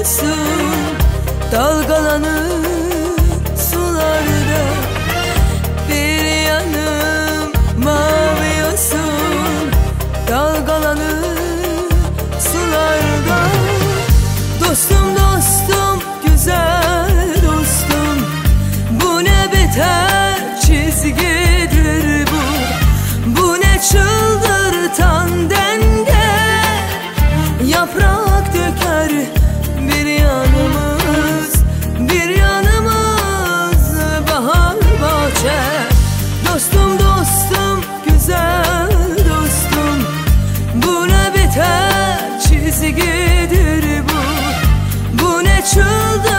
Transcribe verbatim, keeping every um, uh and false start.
yosun dalgalanır sularda. Bir yanım mavi yosun dalgalanır sularda. Dostum dostum güzel dostum, bu ne beter çizgidir bu. Bu ne çıldırtan denge, yaprak döker bir yanımız, bir yanımız bahar bahçe. Dostum dostum güzel dostum, bu ne beter çizgidir bu. Bu ne çıldır